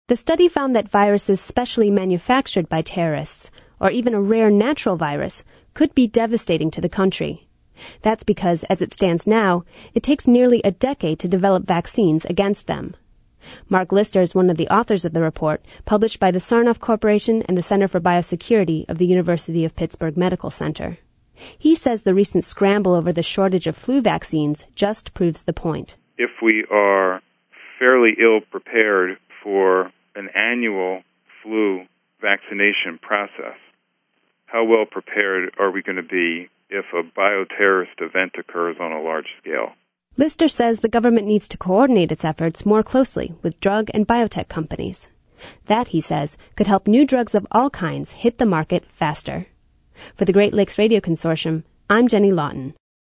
The study found that viruses specially manufactured by terrorists, or even a rare natural virus, could be devastating to the country. That's because, as it stands now, it takes nearly a decade to develop vaccines against them. Mark Lister is one of the authors of the report, published by the Sarnoff Corporation and the Center for Biosecurity of the University of Pittsburgh Medical Center. He says the recent scramble over the shortage of flu vaccines just proves the point. If we are fairly ill prepared for an annual flu vaccination process, how well prepared are we going to be if a bioterrorist event occurs on a large scale? Lister says the government needs to coordinate its efforts more closely with drug and biotech companies. That, he says, could help new drugs of all kinds hit the market faster. For the Great Lakes Radio Consortium, I'm Jenny Lawton.